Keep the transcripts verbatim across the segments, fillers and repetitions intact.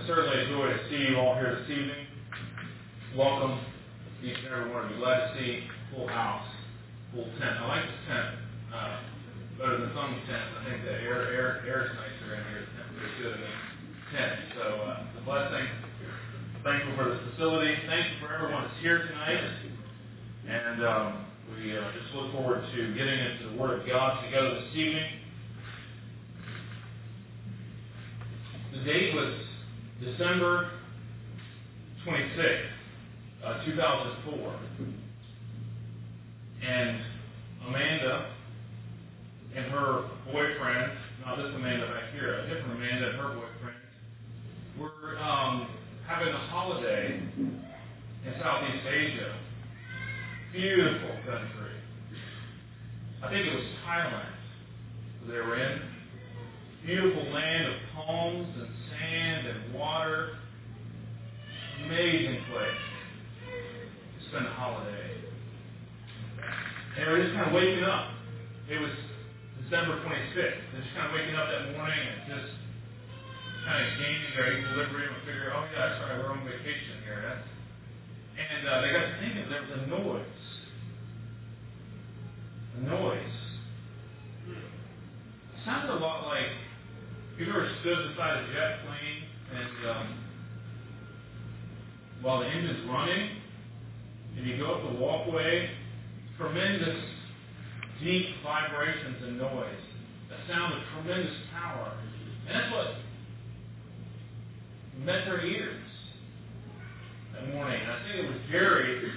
certainly a joy to see you all here this evening. Welcome, each and every one of you. Glad to see full house, full tent. I like the tent uh, better than some tents. I think the air air air is nicer in here. The tent is good in the tent. So uh, it's a blessing. Thankful for the facility. Thankful for everyone that's here tonight. And um, we uh, just look forward to getting into the Word of God together this evening. The date was December twenty-sixth, uh, two thousand four. And Amanda and her boyfriend, not this Amanda back here, a different Amanda and her boyfriend, were um, having a holiday in Southeast Asia. Beautiful country. I think it was Thailand they were in. Beautiful land of palms and sand and water. Amazing place to spend a holiday. And they were just kind of waking up. It was December twenty-sixth. They're just kind of waking up that morning and just kind of gaining their equilibrium and figure, oh yeah, that's right, we're on vacation here. That's, and uh, they got to thinking, there was a noise. A noise. It sounded a lot like, you've ever stood beside a jet plane and um, while the engine's running and you go up the walkway, tremendous deep vibrations and noise, a sound of tremendous power. And that's what met their ears that morning. And I think it was Jerry.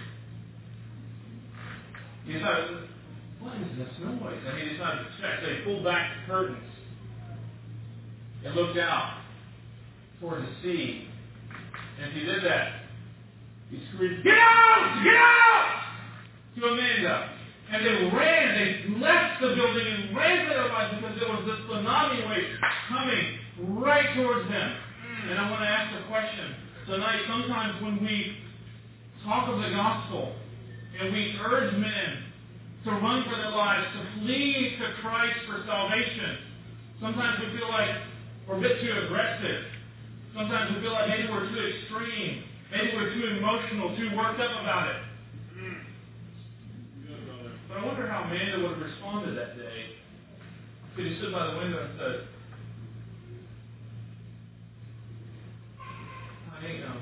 He decided, what is this noise? And he decided to check. So he pulled back the curtains and looked out toward the sea. And as he did that, he screamed, "Get out! Get out!" to Amanda. And they ran, they left the building and ran for their lives because there was this tsunami wave coming right towards them. And I want to ask a question tonight. Sometimes when we talk of the gospel and we urge men to run for their lives, to flee to Christ for salvation, sometimes we feel like we're a bit too aggressive. Sometimes we feel like maybe we're too extreme. Maybe we're too emotional, too worked up about it. But I wonder how Amanda would have responded that day if he stood by the window and said, honey, um,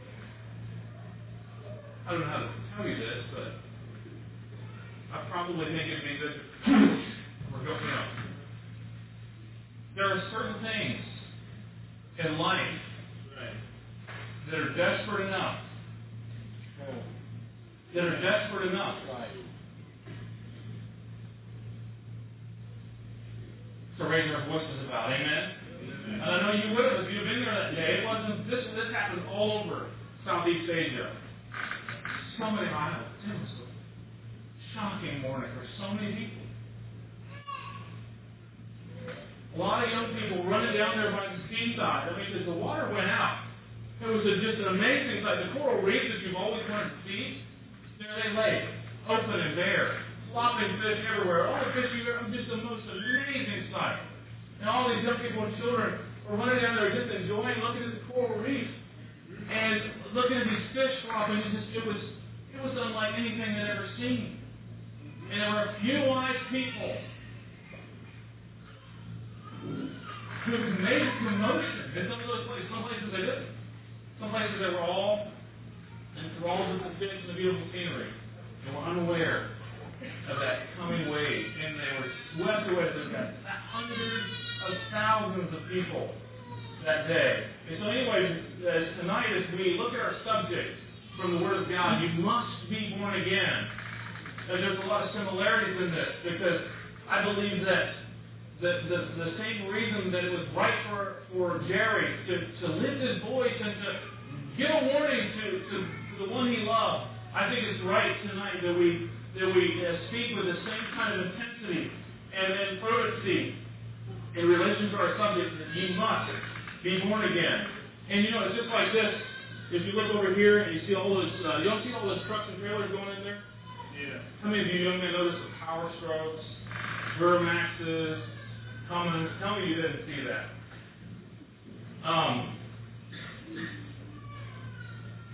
I don't know how to tell you this, but I probably think it'd be good to we're going, you know. There are certain things in life that are desperate enough. That are desperate enough. To raise our voices about. Amen? Amen. And I know you would have if you'd been there that day. It wasn't this this happened all over Southeast Asia. So many miles. It was a shocking morning for so many people. A lot of young people running down there by the seaside. I mean, because the water went out. It was a, just an amazing sight. The coral reefs that you've always wanted to see, there they lay, open and bare. Flopping fish everywhere. All the fish you ever, just the most amazing sight. And all these young people and children were running down there just enjoying looking at the coral reef and looking at these fish flopping. It, just, it was it was unlike anything they'd ever seen. And there were a few wise people who made a commotion. In some of those places, some places they didn't. Some places they were all enthralled with the fish and the beautiful scenery. They were unaware of that coming wave, and they were swept away. There's got hundreds of thousands of people that day. And so anyways, uh, tonight as we look at our subject from the Word of God, you must be born again. And there's a lot of similarities in this, because I believe that the, the, the same reason that it was right for, for Jerry to, to lift his voice and to give a warning to, to, to the one he loved, I think it's right tonight that we that we uh, speak with the same kind of intensity and, and fervency in relation to our subject, that you must be born again. And you know, it's just like this. If you look over here and you see all those, uh, you don't see all those trucks and trailers going in there? Yeah. How many of you young men notice the Power Strokes, Duramaxes, Cummins? Tell me you didn't see that. Um,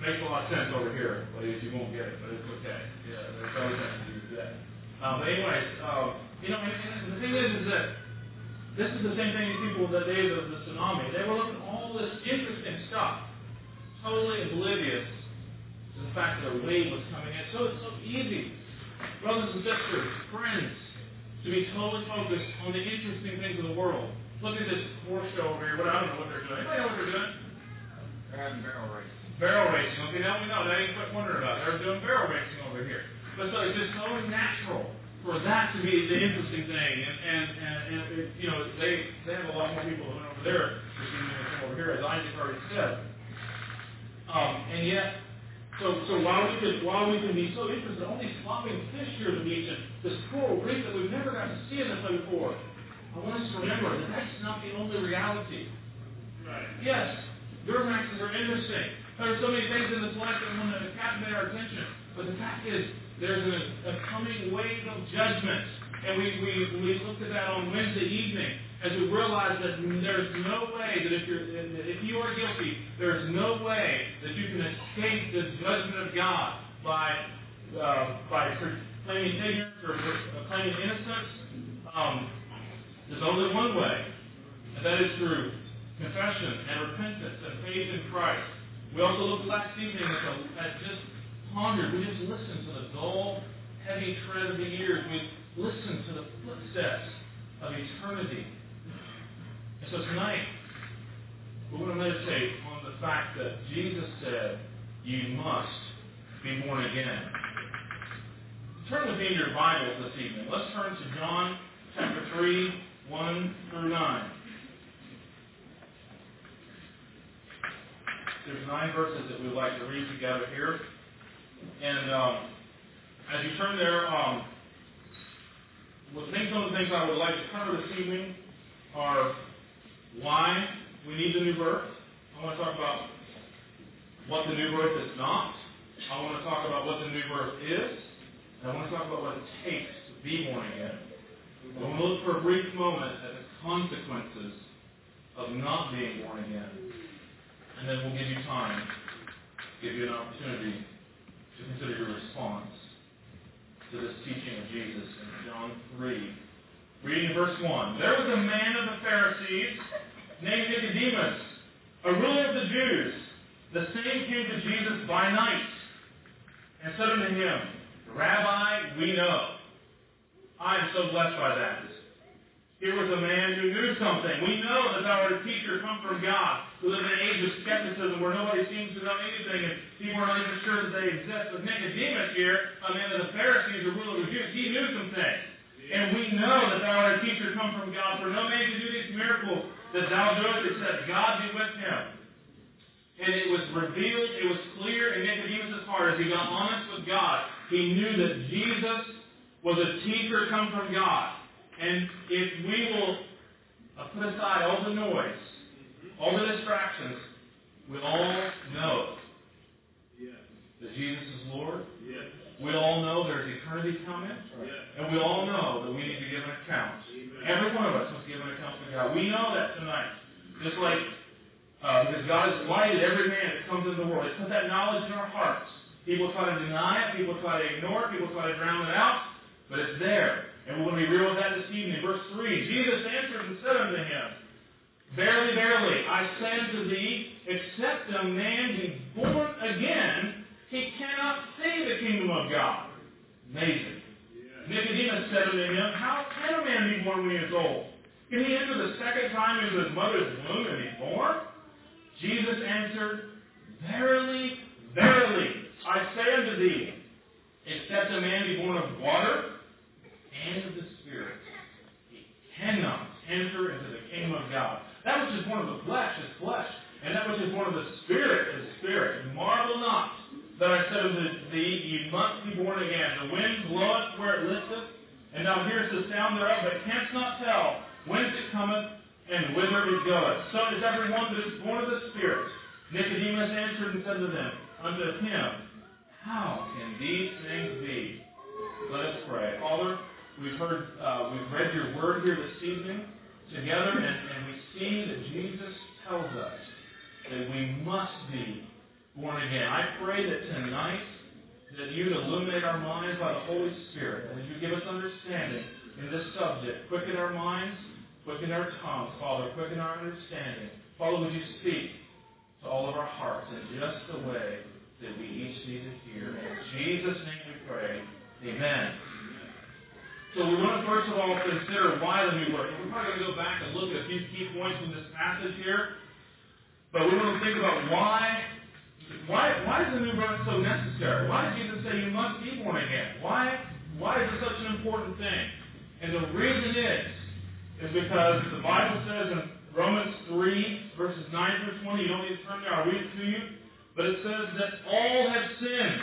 makes a lot of sense over here. Ladies, you won't get it, but it's okay. Yeah, there's other sense to use that. Um, but anyways, um, you know, and, and the thing is, is that this is the same thing as people that day of the tsunami. They were looking at all this interesting stuff, totally oblivious to the fact that a wave was coming in. So it's so easy, brothers and sisters, friends, to be totally focused on the interesting things of the world. Look at this horse show over here. But I don't know what they're doing. Anybody know what they're doing? They're having barrel racing. Barrel racing. Okay, now we know. That ain't quite wondering about. They're doing barrel racing over here. But so it's just so natural for that to be the interesting thing. And, and, and, and it, you know, they, they have a lot more people than over there than over here, as Isaac already said. Um, and yet, so so while we can while we can be so interested in all these flopping fish here at the beach and this coral reef that we've never got to see in this way before, I want us to remember that that's not the only reality. Right. Yes, Duramaxes are interesting. There are so many things in this life that want to captivate our attention. But the fact is, there's a, a coming wave of judgment. And we, we, we looked at that on Wednesday evening as we realized that there's no way that if, you're, if you are guilty, there's no way that you can escape the judgment of God by, uh, by claiming ignorance or claiming innocence. Um, there's only one way, and that is through confession and repentance and faith in Christ. We also looked last evening at, the, at just pondered. We just listened to the dull, heavy tread of the years. We listened to the footsteps of eternity. And so tonight, we're going to meditate on the fact that Jesus said, you must be born again. Turn with me in your Bibles this evening. Let's turn to John chapter three, one through nine. There's nine verses that we'd like to read together here. And um, as you turn there, um, well, some of the things I would like to cover this evening are why we need the new birth. I want to talk about what the new birth is not. I want to talk about what the new birth is. And I want to talk about what it takes to be born again. I want to look for a brief moment at the consequences of not being born again. And then we'll give you time, give you an opportunity to consider your response to this teaching of Jesus in John three. Reading in verse one. There was a man of the Pharisees named Nicodemus, a ruler of the Jews. The same came to Jesus by night and said unto him, Rabbi, we know. I am so blessed by that. Here was a man who knew something. We know that thou art a teacher come from God. We live in an age of skepticism where nobody seems to know anything and people are not even sure that they exist. But Nicodemus here, a man of the Pharisees, a ruler of the Jews, he knew some things. And we know that thou art a teacher come from God. For no man can do these miracles that thou doest except God be with him. And it was revealed, it was clear in Nicodemus' heart as he got honest with God. He knew that Jesus was a teacher come from God. And if we will uh, put aside all the noise, all the distractions, we all know yes. that Jesus is Lord. Yes. We all know there's eternity coming. Yes. And we all know that we need to give an account. Amen. Every one of us must give an account to God. We know that tonight. Just like, uh, because God has lighted every man that comes into the world. He put that knowledge in our hearts. People try to deny it. People try to ignore it. People try to drown it out. But it's there. And we're going to be real with that this evening. Verse three, Jesus answered and said unto him, Verily, verily, I say unto thee, except a man be born again, he cannot see the kingdom of God. Amazing. Yeah. Nicodemus said unto him, How can a man be born when he is old? Can he enter the second time into his mother's womb and be born? Jesus answered, Verily, verily, I say unto thee, except a man be born of water and of the Spirit, he cannot enter into the kingdom of God. That which is born of the flesh is flesh, and that which is born of the Spirit is spirit. Marvel not that I said unto thee, Ye must be born again. The wind bloweth where it listeth, and thou hearest the sound thereof, but canst not tell whence it cometh and whither it goeth. So is every one that is born of the Spirit. Nicodemus answered and said to them, unto him, How can these things be? Let us pray. Father, we've heard, uh, we've read your word here this evening together, and, and we see that Jesus tells us that we must be born again. I pray that tonight that you'd illuminate our minds by the Holy Spirit, and that you give us understanding in this subject. Quicken our minds, quicken our tongues, Father, quicken our understanding. Father, would you speak to all of our hearts in just the way that we each need to hear. In Jesus' name we pray. Amen. So we want to first of all consider why the new birth. We're probably going to go back and look at a few key points in this passage here. But we want to think about why, why, why is the new birth so necessary? Why did Jesus say you must be born again? Why, why is it such an important thing? And the reason is, is because the Bible says in Romans three, verses nine through twenty, you don't need to turn there, I'll read it to you. But it says that all have sinned.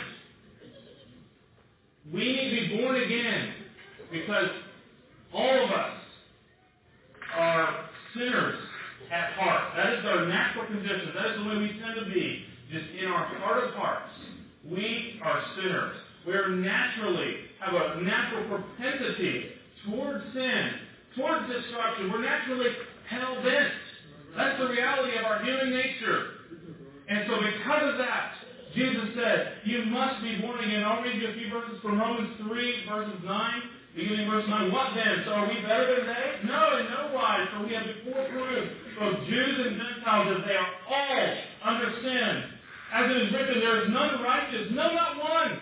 We need to be born again because all of us are sinners at heart. That is our natural condition. That is the way we tend to be. Just in our heart of hearts, we are sinners. We are naturally, have a natural propensity towards sin, towards destruction. We're naturally hell-bent. That's the reality of our human nature. And so because of that, Jesus said, you must be born again. I'll read you a few verses from Romans three, verses nine, beginning verse nine. What then? So are we better than they? No, in no wise. For we have before proved, both Jews and Gentiles, that they are all under sin. As it is written, there is none righteous, no, not one.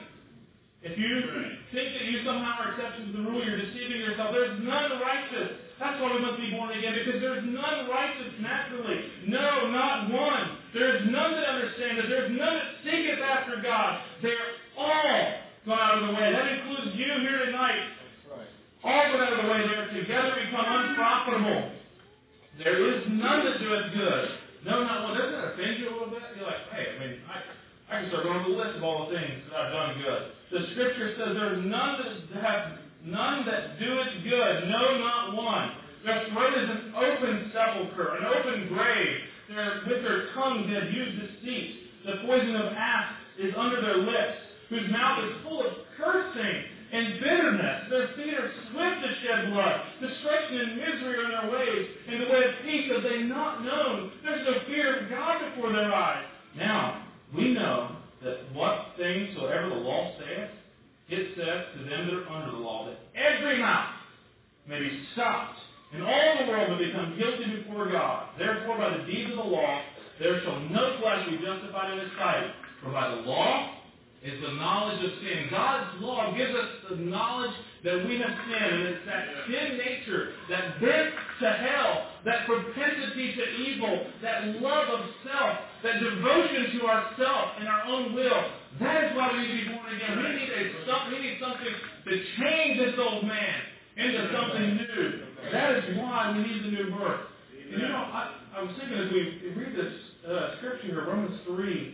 If you think that you somehow are exceptions to the rule, you're deceiving yourself. There's none righteous. That's why we must be born again, because there's none righteous naturally. No, not one. There's none that understand it. There's none that seeketh after God. They're all gone out of the way. That includes you here tonight. That's right. All gone out of the way. They're together become unprofitable. There is none that doeth good. No, not one. Doesn't that offend you a little bit? You're like, hey, I mean, I, I can start going on the list of all the things that I've done good. The Scripture says there's none that have none that do it good. No, not one. Their throat is an open sepulchre, an open grave. They're, with their tongues they have used deceit. The poison of asps is under their lips, whose mouth is full of cursing and bitterness. Their feet are swift to shed blood. Destruction and misery are in their ways. In the way of peace have they not known. There's no fear of God before their eyes. Now, we know that what things soever the law saith, it says to them that are under the law, that every mouth may be stopped, and all the world may become guilty before God. Therefore, by the deeds of the law, there shall no flesh be justified in his sight. For by the law is the knowledge of sin. God's law gives us the knowledge that we have sinned, and it's that sin nature, that bent to hell, that propensity to evil, that love of self, that devotion to ourself and our own will. That is why we need to be born again. We need, a, we need something to change this old man into something new. That is why we need the new birth. And you know, I, I was thinking as we read this uh, scripture here, Romans three,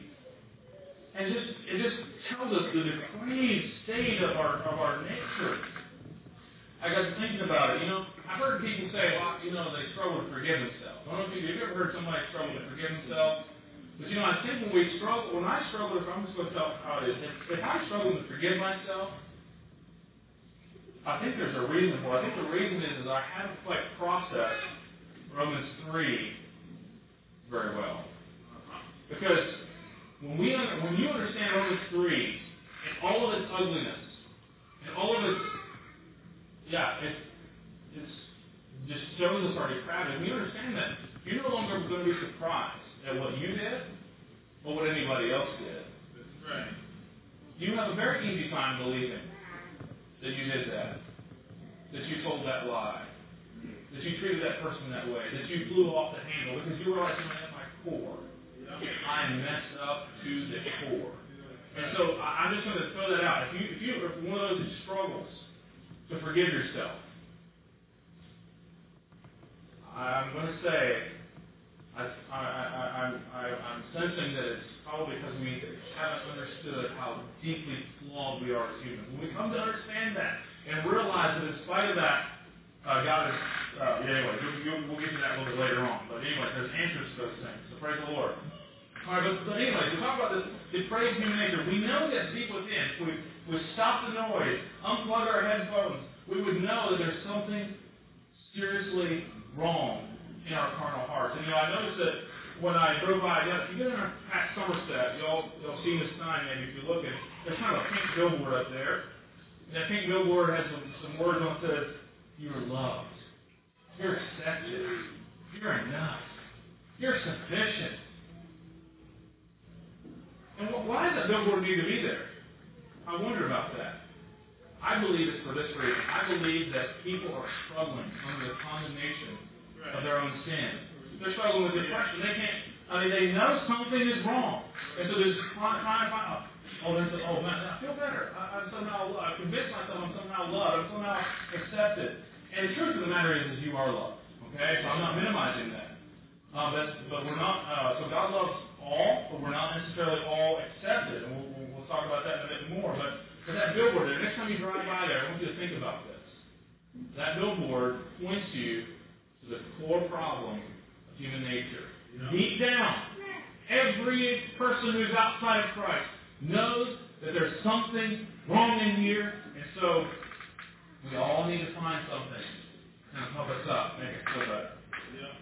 and just it just tells us the depraved state of our of our nature. I got to thinking about it. You know, I've heard people say, well, you know, they struggle to forgive themselves. I don't know if you've ever heard somebody struggle to forgive themselves. But you know, I think when we struggle, when I struggle, if I'm just going to tell how it is, if, if I struggle to forgive myself, I think there's a reason for it. I think the reason is, is I haven't quite processed Romans three very well. Because when we when you understand Romans three and all of its ugliness and all of its yeah, it it's just shows us our depravity. When you understand that, you're no longer going to be surprised at what you did or what anybody else did. That's right. You have a very easy time believing that you did that, that you told that lie, that you treated that person that way, that you blew off the handle, because you realize, you know, at my core, I messed up to the core. And so I, I'm just going to throw that out. If you if you are one of those who struggles to forgive yourself, I'm going to say, I, I, I, I'm, I, I'm sensing that it's probably because we haven't understood how deeply flawed we are as humans. When we come to understand that and realize that in spite of that, uh, God is, uh, yeah, anyway, you, you, we'll get to that a little bit later on. But anyway, there's answers to those things. So praise the Lord. All right, but, but anyway, we talk about this depraved human nature. We know that deep within, if we, we stop the noise, unplug our headphones, we would know that there's something seriously wrong in our carnal hearts. And you know, I noticed that when I drove by, yeah, if you get in past Somerset, y'all, y'all seen this sign maybe if you look at it. There's kind of a pink billboard up there. And that pink billboard has some, some words on it that says, you're loved. You're accepted. You're enough. You're sufficient. And wh- why does that billboard need to be there? I wonder about that. I believe it's for this reason. I believe that people are struggling under the condemnation of their own sin. They're struggling with depression. They can't, I mean, they know something is wrong. And so they're just trying, trying to find out, oh, there's a, oh, man, I feel better. I, I'm somehow, I've convinced myself I'm somehow loved. I'm somehow accepted. And the truth of the matter is, is you are loved. Okay? So I'm not minimizing that. Um, but, but we're not, uh, so God loves all, but we're not necessarily all accepted. And we'll, we'll, we'll talk about that in a bit more. But for that billboard there, next time you drive by there, I want you to think about this. That billboard points you to the core problem of human nature. Yeah. Deep down, every person who's outside of Christ knows that there's something wrong in here, and so we all need to find something to kind of help us up, make us feel better. Yeah.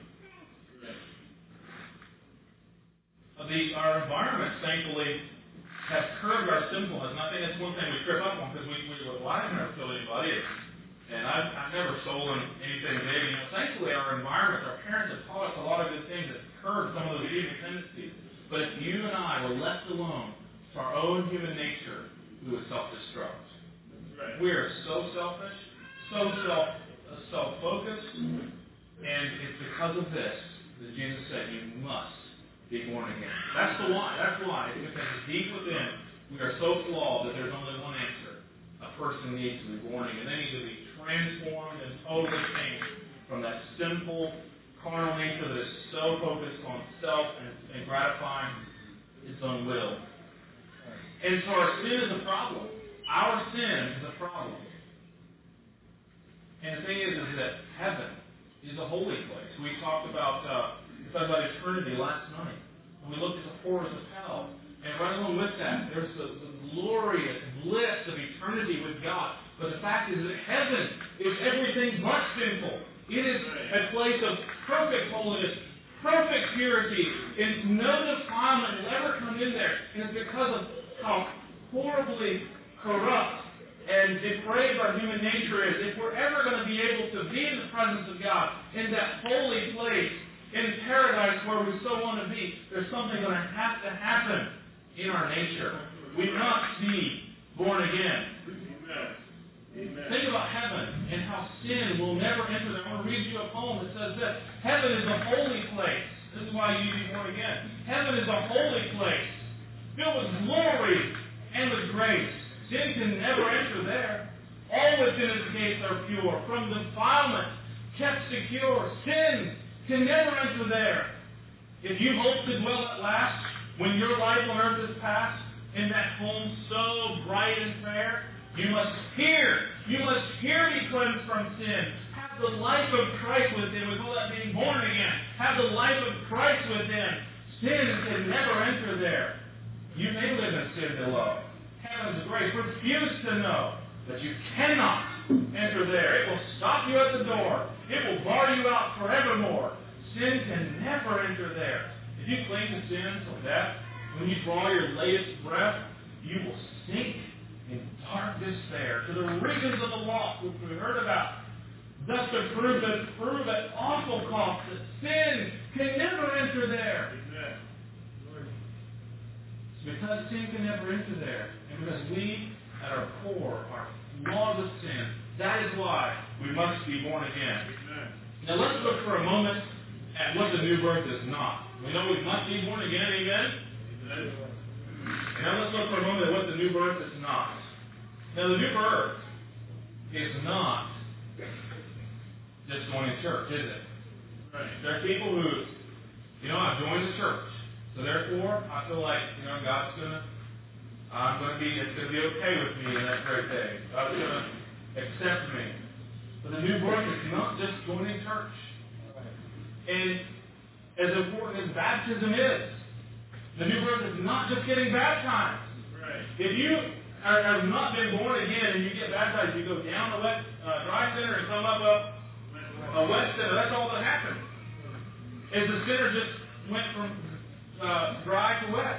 Uh, the, our environment, thankfully, has curbed our sinfulness, and I think that's one thing we trip up on because we, we well, I've never killed anybody, and I've, I've never stolen anything big. You know, thankfully, our environment, our parents have taught us a lot of good things that curb some of those evil tendencies. But if you and I were left alone to our own human nature, we would self-destruct. Right. We are so selfish, so self, uh, self-focused, and it's because of this that Jesus said, you must be born again. That's the why. That's why. It's because deep within, we are so flawed that there's only one answer. A person needs to be born again. They need to be transformed and totally changed from that sinful, carnal nature that is so focused on self and, and gratifying its own will. And so our sin is a problem. Our sin is a problem. And the thing is, is that heaven is a holy place. We talked about uh, we talked about eternity last night. And we looked at the horrors of hell. And right along with that, there's the, the glorious bliss of eternity with God. But the fact is that heaven is everything but sinful. It is a place of perfect holiness, perfect purity, and no defilement will ever come in there. And it's because of how horribly corrupt and depraved our human nature is. If we're ever going to be able to be in the presence of God, in that holy place, in paradise where we so want to be, there's something going to have to happen in our nature. We must be born again. Amen. Amen. Think about heaven and how sin will never enter there. I want to read you a poem that says this. Heaven is a holy place. This is why you need to be born again. Heaven is a holy place, filled with glory and with grace. Sin can never enter there. All within its gates are pure, from defilement kept secure. Sin can never enter there. If you hope to dwell at last, when your life on earth is past, in that home so bright and fair, you must hear. You must hear be cleansed from sin. Have the life of Christ within. We call that being born again. Have the life of Christ within. Sin can never enter there. You may live in sin below. Heaven's grace. Refuse to know that you cannot enter there. It will stop you at the door. It will bar you out forevermore. Sin can never enter there. If you cling to sin till death, when you draw your latest breath, you will sink in dark despair to the regions of the lost, which we heard about. Thus to prove that prove at awful cost that sin can never enter there. Amen. It's because sin can never enter there, and because we, at our core, are flawed with sin. That is why we must be born again. Amen. Now let's look for a moment at what the new birth is not. We know we must be born again, amen? Amen. Now let's look for a moment at what the new birth is not. Now the new birth is not just going to church, is it? Right. There are people who, you know, I've joined the church, so therefore I feel like, you know, God's gonna, I'm gonna be, it's gonna be okay with me in that great day. God's gonna accept me. But the new birth is not just joining church. And as important as baptism is, the new birth is not just getting baptized. Right. If you are, have not been born again and you get baptized, you go down the wet, uh, dry center and come up a, a wet center. That's all that happens. Is the sinner just went from uh, dry to wet.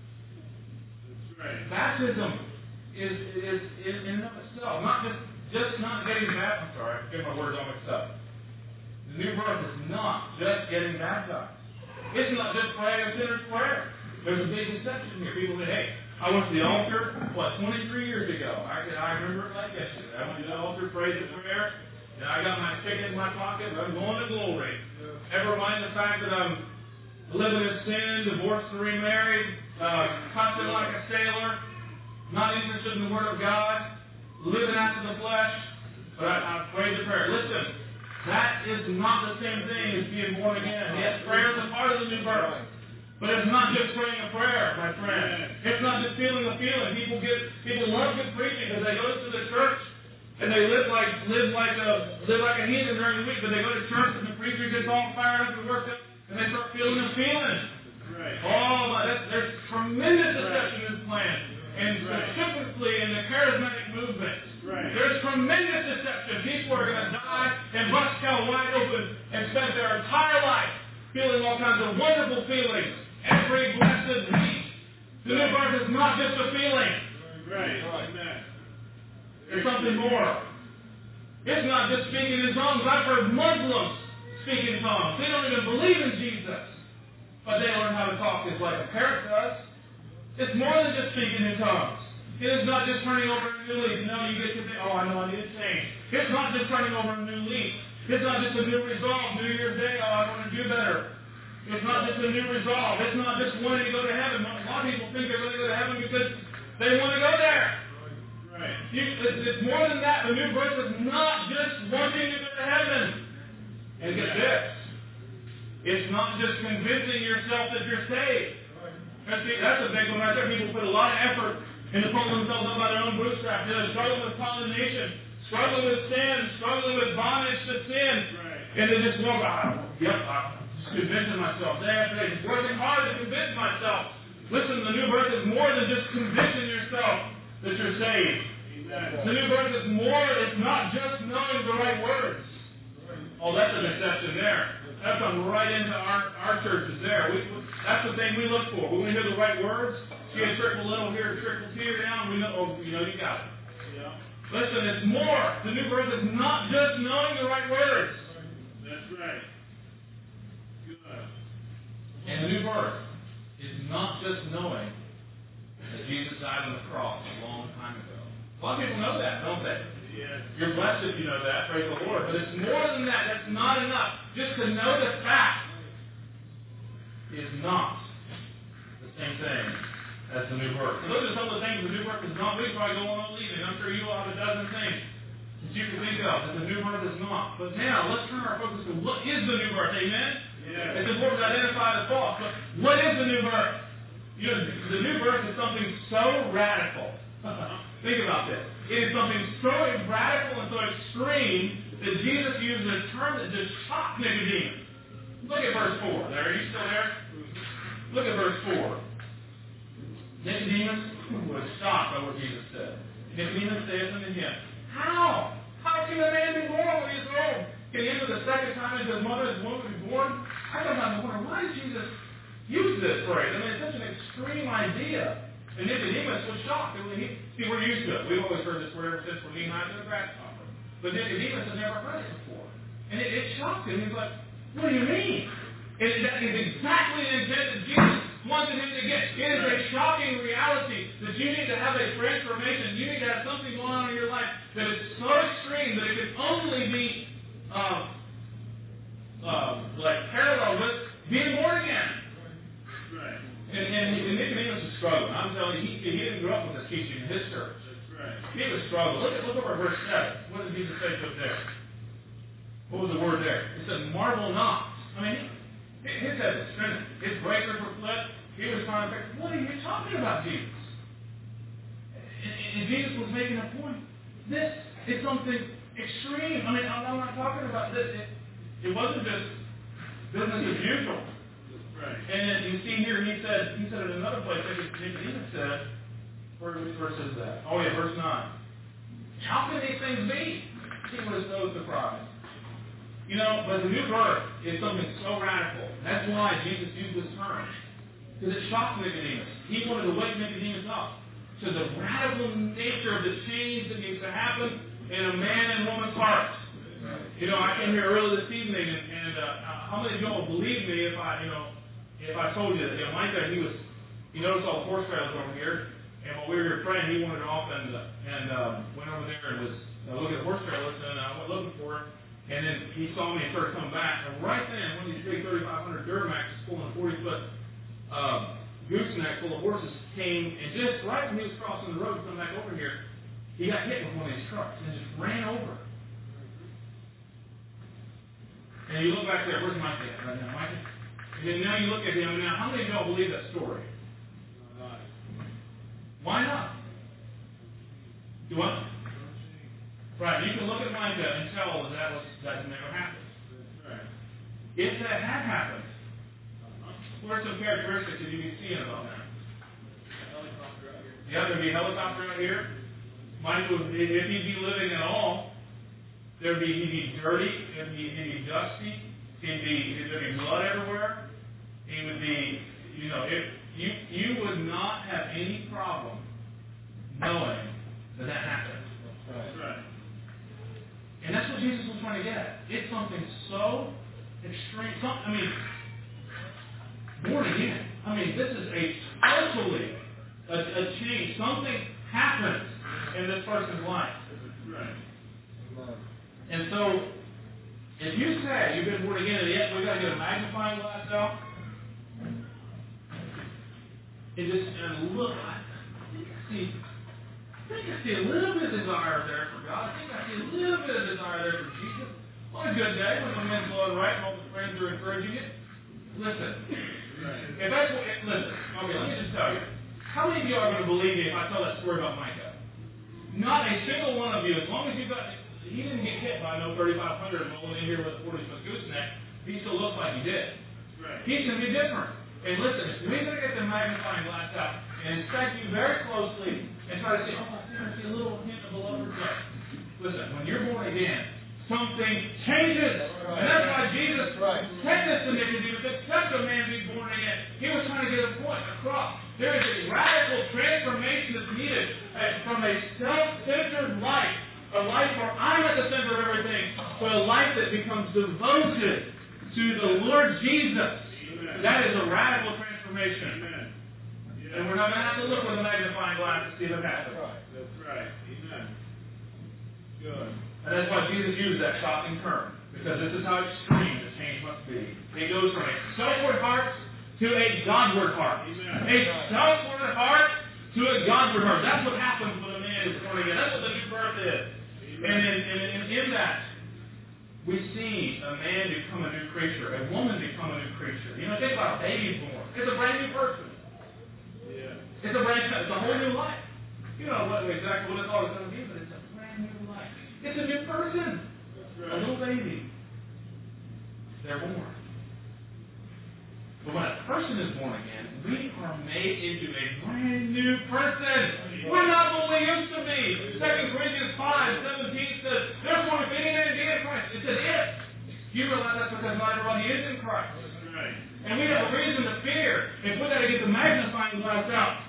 Right. Baptism is, is, is in and of itself, not just, just not getting baptized. I'm sorry, I get my words all mixed up. The new birth is not just getting baptized. It's not just praying a sinner's prayer. There's a big exception here. People say, hey, I went to the altar, what, twenty-three years ago. I, I remember it like yesterday. I went to the altar, prayed the prayer, and I got my ticket in my pocket, and I'm going to glory. Never mind the fact that I'm living in sin, divorced and remarried, uh, cussing like a sailor, not interested in the Word of God, living after the flesh, but I, I prayed the prayer. Listen, that is not the same thing as being born again. Yes, prayer is a part of the new birth. But it's not just praying a prayer, my friend. It's not just feeling a feeling. People get people love good preaching because they go to the church and they live like live like a live like a heathen during the week, but they go to church and the preacher gets all fired up and worked up and they start feeling and feeling. Right. Oh, that's, there's tremendous deception in this plan. And Right. specifically in the charismatic movement. Right. There's tremendous deception. People are going to die and bust hell wide open and spend their entire life feeling all kinds of wonderful feelings every blessed week. The new birth is not just a feeling. Right. Amen. There's something more. It's not just speaking in tongues. I've heard Muslims speak in tongues. They don't even believe in Jesus. But they learn how to talk just like a parrot does. It's more than just speaking in tongues. It is not just turning over a new leaf. No, you get to think, oh, I know I need to change. It's not just turning over a new leaf. It's not just a new resolve. New Year's Day, oh, I want to do better. It's not just a new resolve. It's not just wanting to go to heaven. A lot of people think they're going to go to heaven because they want to go there. Right. You, it's, it's more than that. The new birth is not just wanting to go to heaven. And get this. It's not just convincing yourself that you're saved. That's, that's a big one right there. People put a lot of effort into pulling themselves up by their own bootstraps. They're struggling with condemnation, struggling with sin, struggling with bondage to sin. Right. And they just walk, ah, yep, I'm convincing myself day after day. It's working hard to convince myself. Listen, the new birth is more than just convincing yourself that you're saved. Amen. The new birth is more, it's not just knowing the right words. Oh, that's an exception there. That's come right into our, our churches there. We, that's the thing we look for. When we hear the right words, see a trickle little here, a trickle here down, we know, oh, you know, you got it. Yeah. Listen, it's more. The new birth is not just knowing the right words. That's right. Good. And the new birth is not just knowing that Jesus died on the cross a long time ago. A lot of people know that, don't they? Yes. You're blessed if you know that, praise the Lord. But it's more than that. That's not enough. Just to know the fact is not the same thing as the new birth. So those are some of the things the new birth is not. We can probably go on leaving. I'm sure you will have a dozen things that you can think of that the new birth is not. But now, let's turn our focus to what is the new birth. Amen? Yes. It's important to identify the false. But what is the new birth? You know, the new birth is something so radical. Think about this. It is something so radical and so extreme that Jesus uses a term that just shocked Nicodemus. Look at verse four. There, are you still there? Look at verse four. Nicodemus was shocked by what Jesus said. Nicodemus says unto him, How? How can a man be born when he is old? Can he enter the second time into his mother's womb and be born? I sometimes wonder, why did Jesus use this phrase? I mean, it's such an extreme idea. And Nicodemus was shocked. I mean, he, see, we're used to it. We've always heard this word ever since we're Nehemiah to the grasshopper. But Nicodemus had never heard it before. And it, it shocked him. He's like, what do you mean? And that is exactly the intent that Jesus wanted him to get. It is a shocking reality that you need to have a transformation. You need to have something going on in your life that is so extreme that it can only be um, uh, like parallel with being born again. Right. And, and, and Nicodemus was struggling. I'm telling you, he, he didn't grow up with this teaching in his church. That's right. He was struggling. Look at look over verse seven. What did Jesus say up there? What was the word there? It said, marvel not. I mean, his head was spinning. His breakers were flipped. He was trying to think, what are you talking about, Jesus? And, and Jesus was making a point. This is something extreme. I mean, I'm, I'm not talking about this. It, it wasn't just business as usual. Right. And then you see here, he said, he said in another place, Nicodemus said, where which verse is that? Oh yeah, verse nine. How can these things be? He was so surprised. You know, but the new birth is something so radical That's why Jesus used this term. Because it shocked Nicodemus. He wanted to wake Nicodemus up to the radical nature of the change that needs to happen in a man and woman's heart. You know, I came here early this evening, and, and uh, how many of y'all believe me if I, you know, if I told you that, you know, Micah, he was, he noticed all the horse trailers over here, and while we were here praying, he wandered off and uh, and um, went over there and was uh, looking at horse trailers, and I went looking for him, and then he saw me and started coming back, and right then, one of these big thirty-five hundred Duramaxes pulling a forty-foot uh, gooseneck full of horses came, and just right when he was crossing the road to come back over here, he got hit with one of these trucks and just ran over. And you look back there, where's Micah at right now, Micah? And then now you look at him, and now how many of y'all believe that story? Why not? Do what? Right, you can look at Micah and tell that that was that never happened. Right. If that had happened, what are some characteristics that you can see about that? Helicopter out here. Yeah, there'd be a helicopter out here. Micah would, if he'd be living at all, there'd be he'd be dirty, it'd be he'd be dusty, he'd be there'd be blood everywhere. He would be, you know, if you you would not have any problem knowing that that happened. That's right. And that's what Jesus was trying to get at. It's something so extreme. Some, I mean, born again. I mean, this is a totally a, a change. Something happens in this person's life. Right. And so, if you say you've been born again, and yet we've got to get a magnifying glass out, and just and look, I think I see, I think I see a little bit of desire there for God. I think I see a little bit of desire there for Jesus. On a good day, when the wind's blowing right and all the friends are encouraging you, listen. Right. If that's what, listen, okay, let me just tell you. How many of you are going to believe me if I tell that story about Micah? Not a single one of you, as long as you got, he didn't get hit by no thirty-five hundred rolling in here with a forty-foot gooseneck, he still looks like he did. Right. He's going to be different. And listen, we're going to get the magnifying glass out and inspect you very closely and try to see, oh, I think I see a little hint of a lover's love. Listen, when you're born again, something changes. And that's why Jesus Right. said this to Nicodemus, except a man be born again. He was trying to get a point across. There is a radical transformation that's needed uh, from a self-centered life, a life where I'm at the center of everything, to a life that becomes devoted to the Lord Jesus. Amen. That is a radical transformation. Amen. Yeah. And we're not going to have to look with a magnifying glass to see what happens. That's right. Amen. Good. And that's why Jesus used that shocking term. Because this is how extreme the change must be. It goes from a selfward heart to a Godward heart. Amen. A selfward heart to a Godward heart. That's what happens when a man is born again. That's what the new birth is. Amen. And in, in, in, in that, we see a man become a new creature, a woman become a new creature. You know, think about a baby born. It's a brand new person. Yeah. It's a brand new, it's a whole new life. You know what exactly what it's all going to be, but it's a brand new life. It's a new person. That's A right. little baby. They're born. But when a person is born again, we are made into a brand new person. We're not what we used to be. Second Corinthians five seventeen says, therefore, if any man be in Christ, it says if. You realize that's because not everybody is in Christ. That's right. And we have a reason to fear. If we got to get the magnifying glass out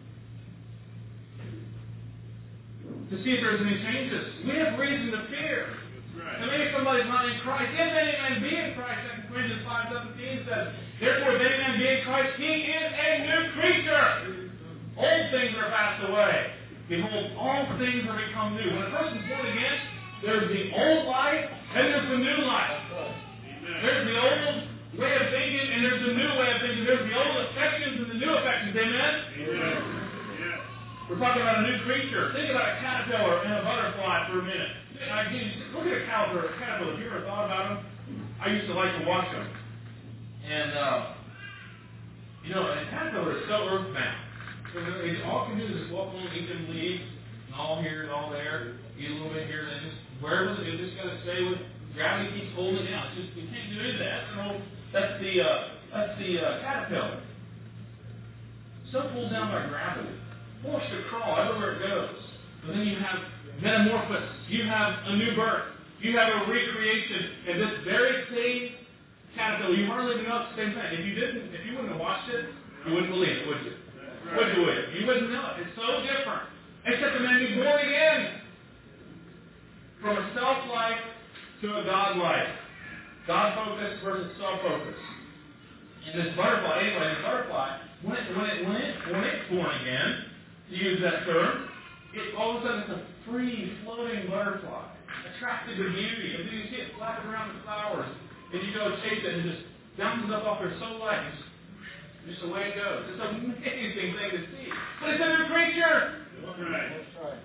to see if there's any changes. We have reason to fear. That's right. And maybe somebody's not in Christ. If any man be in Christ, Second Corinthians five seventeen says, therefore, if any man be in Christ, he is a new creature. Old things are passed away. Behold, all things are become new. When a person's born again, there's the old life and there's the new life. Amen. There's the old way of thinking and there's the new way of thinking. There's the old affections and the new affections. Amen? Amen. Yeah. We're talking about a new creature. Think about a caterpillar and a butterfly for a minute. I mean, look at a caterpillar. A caterpillar. Have you ever thought about them? I used to like to watch them. And, uh, you know, a caterpillar is so earthbound. So they, all it can do is just walk along, eat them leaves, and all here and all there, eat a little bit here, and then just wherever they just got to stay with gravity keeps holding it down. It's just you can't do any of that. So that's the uh, that's the uh, caterpillar. So pulled down by gravity, forced to crawl everywhere it goes. But then you have metamorphosis. You have a new birth. You have a recreation, and this very same caterpillar, you hardly even know it's the same thing. If you didn't, if you wouldn't have watched it, you wouldn't believe it, would you? Right. Would you, would you? You wouldn't know it. It's so different. Except the man be born again. From a self-life to a God-life. God-focused versus self-focused. And this butterfly, anyway, this butterfly, when it, when it, when it, when it's born again, to use that term, it, all of a sudden it's a free, floating butterfly, attracted to beauty. And then you see it flapping around the flowers, and you go chase it, and it just bounces up off there so light, and just, just the way it goes. It's an amazing thing to see. But it's a new creature. That's right. That's right.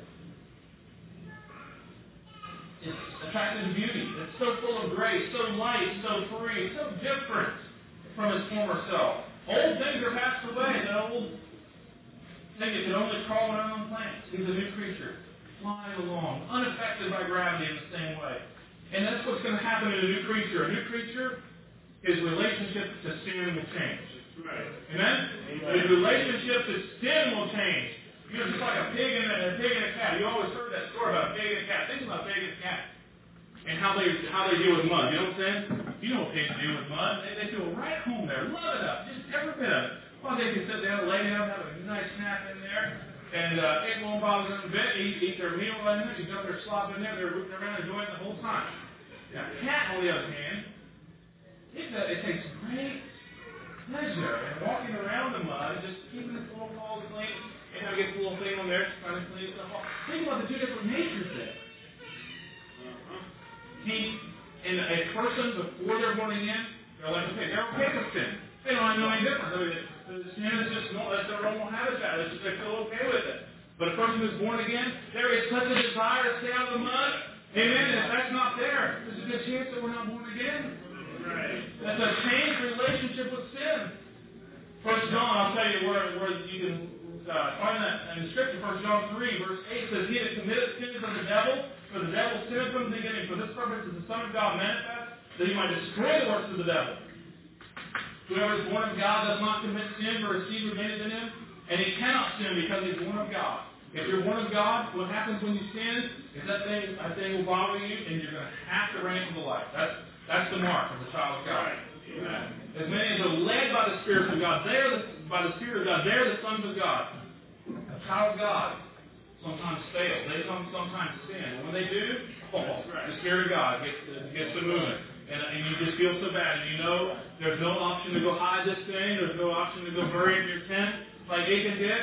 It's attracted to beauty. It's so full of grace, so light, so free, so different from its former self. Old things are passed away. The old thing that could only crawl around on plants. He's a new creature, flying along, unaffected by gravity in the same way. And that's what's going to happen in a new creature. A new creature, his relationship to sin will change. That's right. Amen? Amen. His relationship to sin will change. You know, just like a pig and a, a pig and a cat. You always heard that story about a pig and a cat. Think about a pig and a cat and how they how they deal with mud. You know what I'm saying? You know what pigs deal with mud. They, they feel right home there. Love it up. Just every bit of it. Well, they can sit down, lay down, have a nice nap in there, and uh, it won't bother them a bit. Eat, eat their meal right in there. You dump their slop in there. They're rooting around enjoying it the whole time. Now, a cat, on the other hand, it, uh, it takes great pleasure in walking around the mud, just keeping its little paws clean. And how it gets a little thing on there, just trying to clean stuff off. Think about the two different natures there. Uh-huh. He, and a person, before they're born again, they're like, okay, they're okay with sin. They don't know any difference. I mean, the, the sin is just, no, that's their normal habitat. It's just, they feel okay with it. But a person who's born again, there is such a desire to stay out of the mud. Amen. If that's not there, there's a good chance that we're not born again. Right. That's a changed relationship with sin. First John, I'll tell you where, where you can Uh, find that in the scripture, First John three, verse eight says, he that committed sins of the devil, for the devil sinned from the beginning. For this purpose is the Son of God manifest, that he might destroy the works of the devil. Whoever is born of God does not commit sin, for his seed remaineth in him, and he cannot sin because he is born of God. If you're born of God, what happens when you sin is that thing, that thing will bother you, and you're going to have to reign for the life. That's that's the mark of the child of God. Right. Amen. As many as are led by the Spirit of God, they are the, by the Spirit of God, they are the sons of God. A child of God sometimes fails. They some, sometimes sin. And when they do, oh, the Spirit of God gets, gets to moving. And, and you just feel so bad. And you know there's no option to go hide this thing. There's no option to go bury it in your tent like Achan did.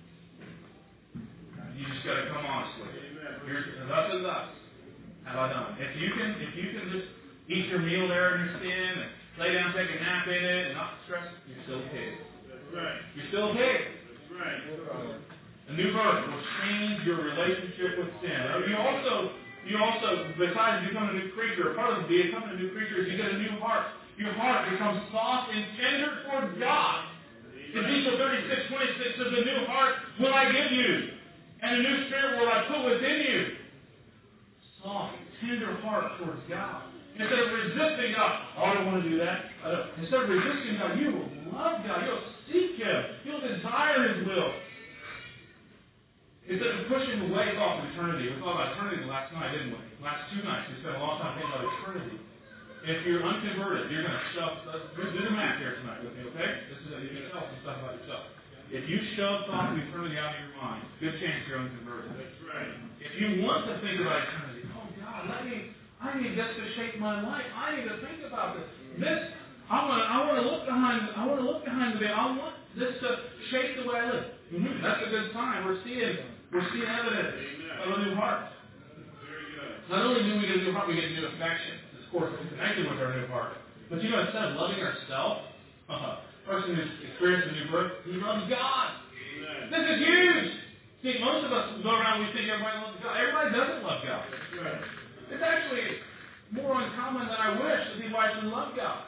You just got to come honestly. Here's, thus and thus have I done. If you can, if you can just eat your meal there in your sin and lay down, take a nap in it, and not stress, you're still a pig. That's right. You're still a pig. That's right. A new birth will change your relationship with sin. You also, you also, besides becoming a new creature, part of becoming a new creature is you get a new heart. Your heart becomes soft and tender toward God. Ezekiel thirty-six twenty-six says, a new heart will I give you, and a new spirit will I put within you. Soft, tender heart towards God. Instead of resisting God, oh, I don't want to do that. I don't. Instead of resisting God, you will love God. You'll seek Him. You'll desire His will. Instead of pushing away thoughts of eternity. We thought about eternity last night, didn't we? Last two nights, we spent a long time thinking about eternity. If you're unconverted, you're going to shove, uh, do the math here tonight with me, okay? This is, uh, you're going to tell some stuff about yourself. If you shove thoughts of eternity out of your mind, good chance you're unconverted. That's right. If you want to think about eternity, oh God, let me, I need this to shape my life. I need to think about this. This, I want to, I want to look behind, I want to look behind the veil. I want this to shape the way I live. Mm-hmm. That's a good sign. We're seeing, we're seeing evidence of a new heart. Very good. Not only do we get a new heart, we get a new affection. Of course, it's connected with our new heart. But you know, instead of loving ourselves, uh, person who's experienced a new birth, he loves God. Amen. This is huge. See, most of us go around, we think everybody loves God. Everybody doesn't love God. That's right. It's actually more uncommon than I wish that people actually love God.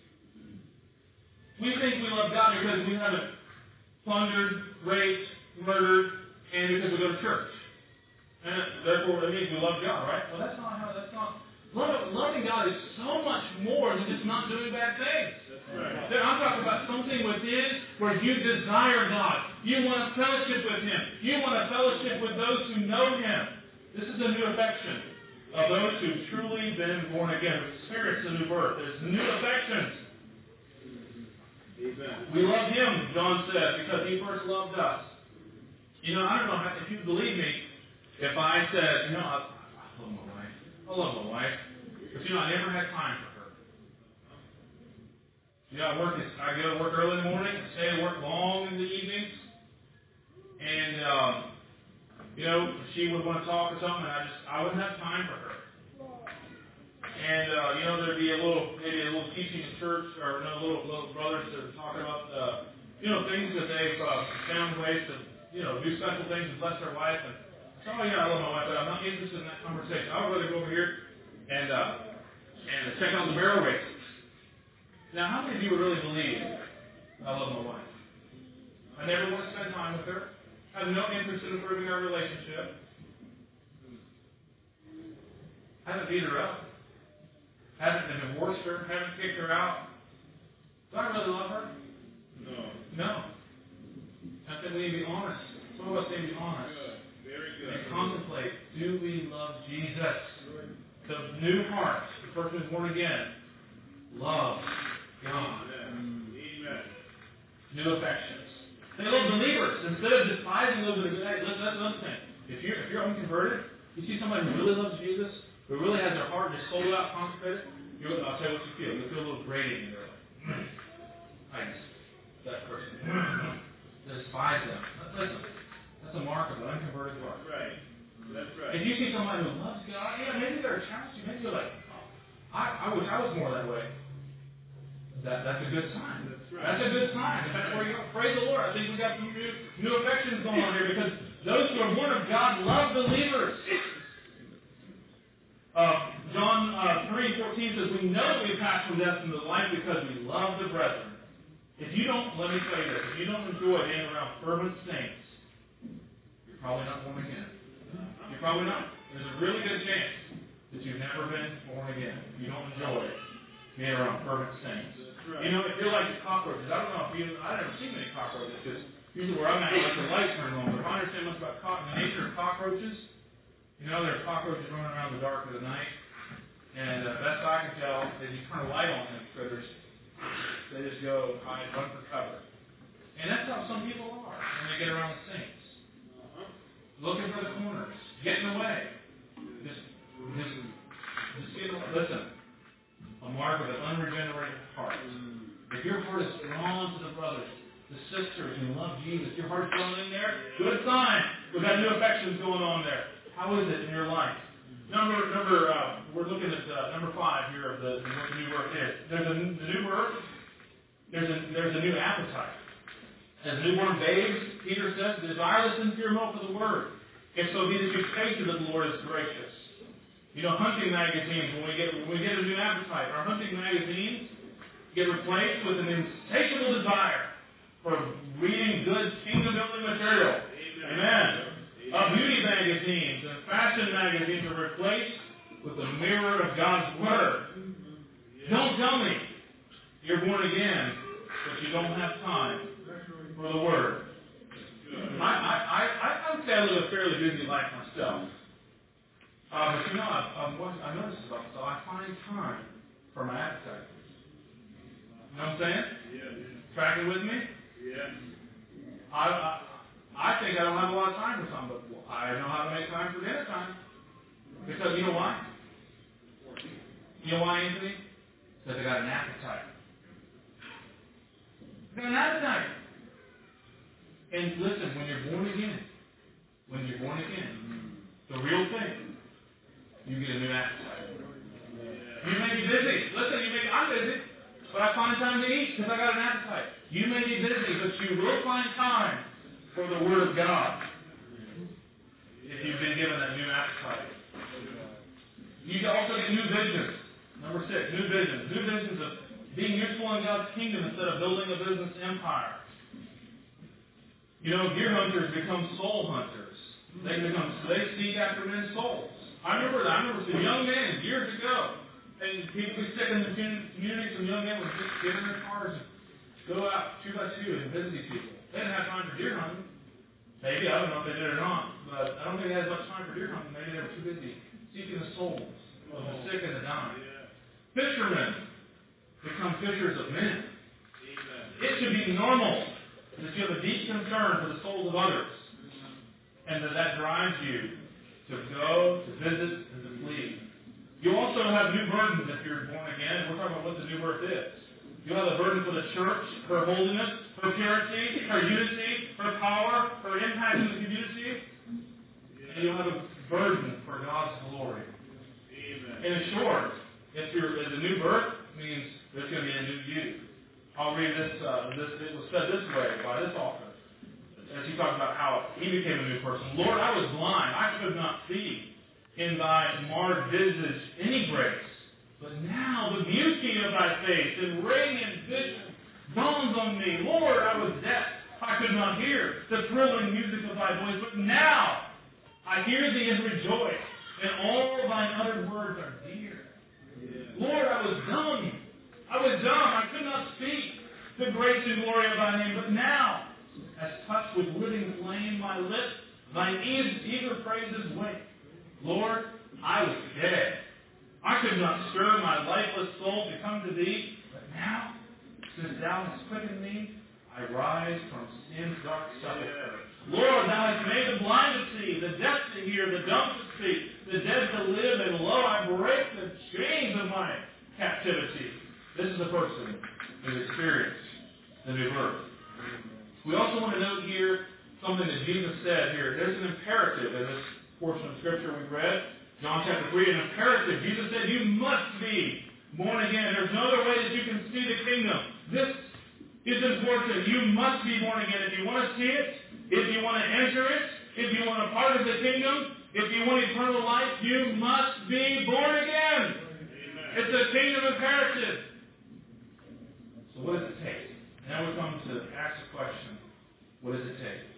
We think we love God because we haven't plundered, raped, murdered, and because we go to church. And therefore, it means we love God, right? Well, that's not how, that's not... Love, loving God is so much more than just not doing bad things. That's right. I'm talking about something within where you desire God. You want to fellowship with Him. You want to fellowship with those who know Him. This is a new affection. of those who've truly been born again, who've experienced a new birth. There's new affections. Amen. We love Him, John said, because He first loved us. You know, I don't know how, if you believe me, if I said, you know, I, I love my wife. I love my wife. But, you know, I never had time for her. You know, I work, I go to work early in the morning, I stay at work long in the evenings. And, um, you know, she would want to talk or something, and I just, I wouldn't have time for her. And, uh, you know, there'd be a little, maybe a little teaching in church, or you know, little, little brothers that are talking about, uh, you know, things that they've uh, found ways to, you know, do special things and bless their wife. And so, oh, yeah, I love my wife, but I'm not interested in that conversation. I would rather go over here and, uh, and check out the barrel races. Now, how many of you would really believe I love my wife? I never want to spend time with her. I have no interest in improving our relationship. I haven't beat her up. Haven't divorced her. Haven't kicked her out. Do I really love her? No. No. I think we need to be honest. Some of us need to be honest. Good. Very good. And contemplate, do we love Jesus? The new heart, the person who's born again, loves God. Amen. Amen. New affections. They love believers instead of despising those that are good. Hey, listen, that's another thing. If you're, if you're unconverted, you see somebody who really loves Jesus, who really has their heart and their soul out consecrated, you'll, I'll tell you what you feel. You'll feel a little grating in your life. I just, that person. Despise them. Listen, that's a mark of an unconverted heart. Right. That's right. If you see somebody who loves God, yeah, maybe they're a challenge to you. Maybe you're like, oh, I, I wish I was more that way. That, that's a good sign. That's right. That's a good sign. That's where you go. Praise the Lord. I think we got some new, new affections going on here because those who are born of God love believers. Uh, John uh, three fourteen says, we know that we pass from death into life because we love the brethren. If you don't, let me tell you this, if you don't enjoy being around fervent saints, you're probably not born again. You're probably not. There's a really good chance that you've never been born again. If you don't enjoy being around fervent saints. Right. You know, if you're like the cockroaches, I don't know if you, I've never seen many cockroaches, because usually where I'm at, like the light turns on. But if I understand much about co- the nature of cockroaches, you know, there are cockroaches running around in the dark of the night, and uh, best I can tell is you turn a light on them critters, they just go hide, run for cover. And that's how some people are when they get around the saints. Uh-huh. Looking for the corners, getting away. Just, just, just get away. Listen, a mark of an unregenerated heart. If your heart is drawn to the brothers, the sisters who love Jesus, your heart's drawn in there, good sign. We've got new affections going on there. How is it in your life? Number, number, uh, we're looking at uh, number five here of the, what the new birth is. There's a the new birth. There's a there's a new appetite. As newborn babes, Peter says, desire the sincere milk of the word. If so be that you taste that the Lord is gracious. You know, hunting magazines, when we get when we get a new appetite, our hunting magazines get replaced with an insatiable desire for reading good kingdom-building material. Amen. Amen. Uh, beauty magazines and fashion magazines are replaced with the mirror of God's Word. Yeah. Don't tell me you're born again, but you don't have time for the Word. I, I, I, I would say I live a fairly busy life myself. Uh, but you know, I, I, I notice about myself, I find time for my appetite. You know what I'm saying? Yeah. Tracking with me? Yeah. I, I I think I don't have a lot of time for something, but I know how to make time for dinner time. Because you know why? You know why, Anthony? Because I got an appetite. I got an appetite. And listen, when you're born again, when you're born again, the real thing, you get a new appetite. You may be busy. Listen, you may I'm busy, but I find time to eat because I got an appetite. You may be busy, but you will find time for the Word of God if you've been given that new appetite. You also get new visions. Number six, new visions. New visions of being useful in God's kingdom instead of building a business empire. You know, deer hunters become soul hunters. They become they seek after men's souls. I remember that. I remember some young men years ago, and people would sit in the community. Some young men would just get in their cars and go out two by two and visit these people. They didn't have time for deer hunting. Maybe, I don't know if they did or not, but I don't think they had much time for deer hunting. Maybe they were too busy seeking the souls of the sick and the dying. Yeah. Fishermen become fishers of men. Amen. It should be normal that you have a deep concern for the souls of others, and that that drives you to go, to visit, and to flee. You also have new burdens if you're born again. We're talking about what the new birth is. You have a burden for the church, her holiness, her purity, her unity, her power, her impact in the community. And you'll have a burden for God's glory. Amen. And in short, if you're the new birth means there's going to be a new you. I'll read this. Uh, this it was said this way by this author, as he talked about how he became a new person. Lord, I was blind; I could not see. In thy marred visage any grace, but now the beauty of thy face and radiant vision dawns on me. Lord, I was deaf; I could not hear the thrilling music of thy voice, but now I hear thee and rejoice, and all thine uttered words are dear. Yeah. Lord, I was dumb. I was dumb. I could not speak the grace and glory of thy name, but now, as touched with living flame my lips, thine eager praises wake. Lord, I was dead. I could not stir my lifeless soul to come to thee, but now, since thou hast quickened me, I rise from sin's dark sepulchre. Lord, thou hast made the blind to see, the deaf to hear, the dumb to speak, the dead to live, and lo, I break the chains of my captivity. This is the person who's experienced the new birth. We also want to note here something that Jesus said here. There's an imperative in this portion of Scripture we've read. John chapter three, an imperative. Jesus said, you must be born again. There's no other way that you can see the kingdom. This is important. You must be born again. If you want to see it, if you want to enter it, if you want a part of the kingdom, if you want eternal life, you must be born again. Amen. It's a kingdom imperative. So what does it take? Now we come to ask the question, what does it take?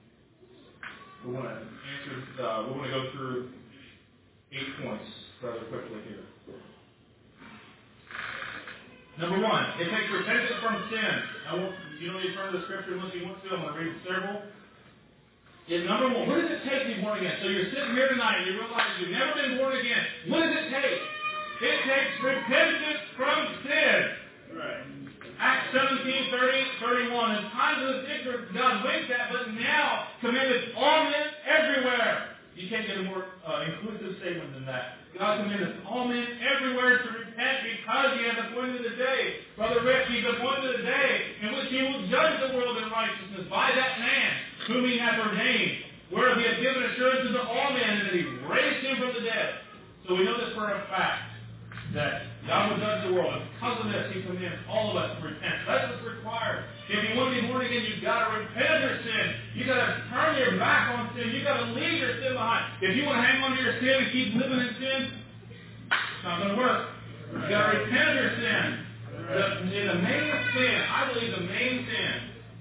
We want to answer, uh, we want to go through eight points rather quickly here. Number one, it takes repentance from sin. I won't, you don't need to turn to the Scripture unless you want to. I'm going to read several. In number one, what does it take to be born again? So you're sitting here tonight and you realize you've never been born again. What does it take? It takes repentance from sin. Right. Acts seventeen, thirty, thirty-one. In times of ignorance, God winked at, but now commanded all men everywhere. You can't get a more uh, inclusive statement than that. God commanded all men everywhere to repent because He has appointed a day. Brother Rick, He's appointed a day in which He will judge the world in righteousness by that man whom He hath ordained, whereof He hath given assurance to all men, and that He raised Him from the dead. So we know this for a fact, that God will judge the world. And because of this, He commands all of us to repent. That's what's required. If you want to be born again, you've got to repent of your sin. You've got to turn your back on sin. You've got to leave your sin behind. If you want to hang on to your sin and keep living in sin, it's not going to work. You've got to repent of your sin. The, the main sin, I believe the main sin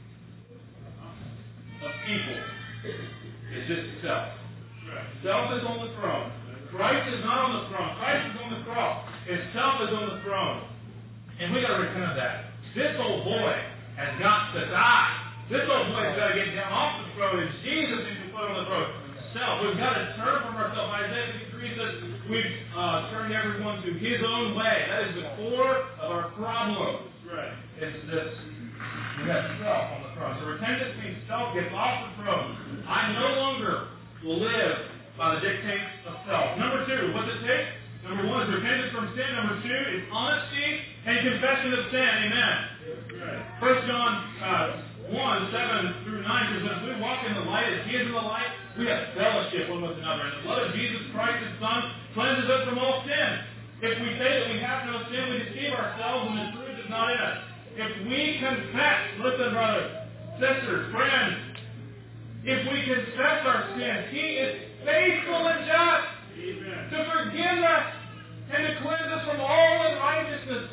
of people is just self. Self is on the throne. Christ is not on the throne. Christ is on the cross. His self is on the throne. And we got to repent of that. This old boy has got to die. This old boy has got to get down off the throne, and Jesus needs to put on the throne. Self. We've got to turn from ourselves. Isaiah fifty-three says we've uh, turned everyone to his own way. That is the core of our problem. Right. It's this. We have self on the throne. So repentance means self gets off the throne. I no longer will live by the dictates of self. Number two, what's it take? Number one is repentance from sin. Number two is honesty and confession of sin. Amen. First John uh, one, seven through nine says, as we walk in the light, as He is in the light, we have fellowship one with another. And the blood of Jesus Christ, His Son, cleanses us from all sin. If we say that we have no sin, we deceive ourselves, and the truth is not in us. If we confess, listen, brothers, sisters, friends, if we confess our sins, He is faithful and just Amen. To forgive us and to cleanse us from all unrighteousness.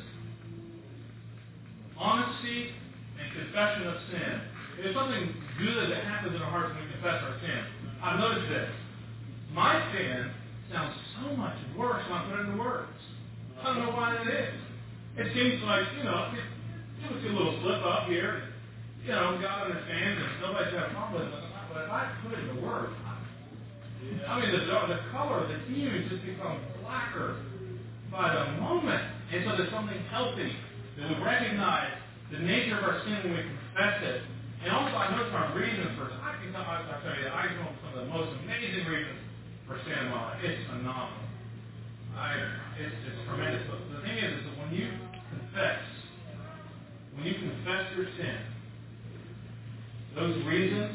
Honesty and confession of sin. There's something good that happens in our hearts when we confess our sin. I've noticed this. My sin sounds so much worse when I put it into words. I don't know why that is. It seems like, you know, it, it was a little slip up here. You know, God understands and nobody's got a problem with it. But if I put it into words, I mean, the, the color, the hue just becomes blacker by the moment. And so there's something healthy that we recognize the nature of our sin when we confess it. And also, I know some reasons for I can tell, I, I tell you, I know some of the most amazing reasons for sin in my life. It's phenomenal. I, it's, it's tremendous. But the thing is, is that when you confess, when you confess your sin, those reasons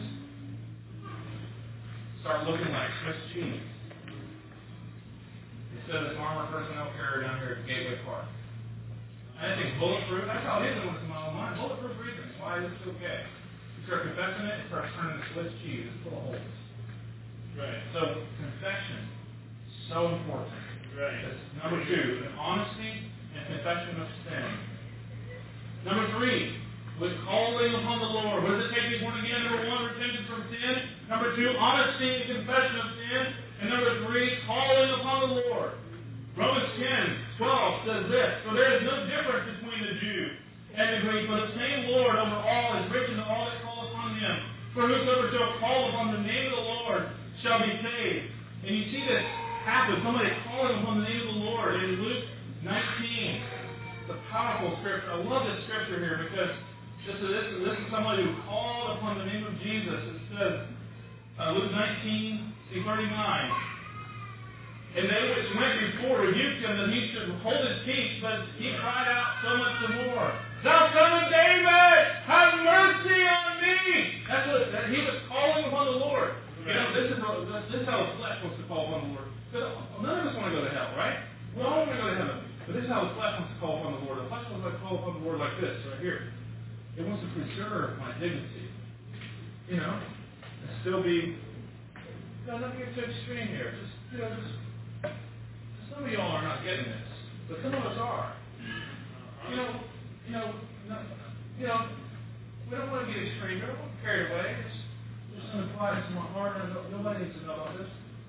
start looking like Swiss cheese. Instead of this armor personnel carrier down here at Gateway Park. I think bulletproof, that's how it is when it's in my own mind. Bulletproof reasons. Why is it okay? You start confessing it, it starts turning to Swiss cheese. It's full of holes. Right. So, confession, so important. Right. That's number two, honesty and confession of sin. Number three, with calling upon the Lord. What does it take to be born again? Number one, repentance from sin. Number two, honesty and confession of sin. And number three, calling upon the Lord. Romans ten, twelve says this, "For there is no difference between the Jew and the Greek, but the same Lord over all is rich to all that call upon him. For whosoever shall call upon the name of the Lord shall be saved." And you see this happen, somebody calling upon the name of the Lord in Luke nineteen. It's a powerful scripture. I love this scripture here because this is, this is, this is somebody who called upon the name of Jesus. It says, uh, Luke nineteen, thirty-nine. "And they which went before rebuked him that he should hold his peace, but he cried out so much the more, Thou son of David, have mercy on me!" That's what that, he was calling upon the Lord. You know, this is, this is how the flesh wants to call upon the Lord. Because none of us want to go to hell, right? We all want to go to heaven. But this is how the flesh wants to call upon the Lord. The flesh wants to call upon the Lord like this, right here. It wants to preserve my dignity. You know? And still be, no, don't get too extreme here. Just, you know, just, some of y'all are not getting this. But some of us are. You know, you know, no, you know, we don't want to get extreme. We don't want to get carried away. It's just going to apply to my heart, and nobody needs to know about this.